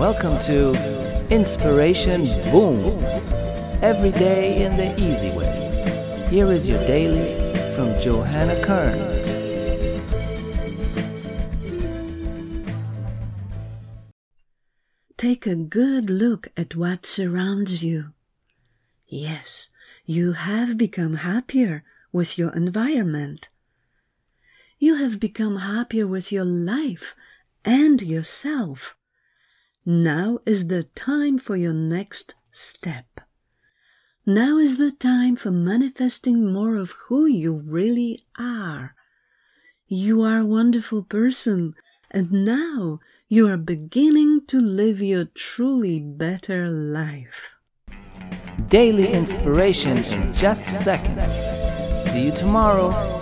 Welcome to Inspiration Boom. Every day in the easy way. Here is your daily from Johanna Kern. Take a good look at what surrounds you. Yes, you have become happier with your environment. You have become happier with your life and yourself. Now is the time for your next step. Now is the time for manifesting more of who you really are. You are a wonderful person, and now you are beginning to live your truly better life. Daily inspiration in just seconds. See you tomorrow.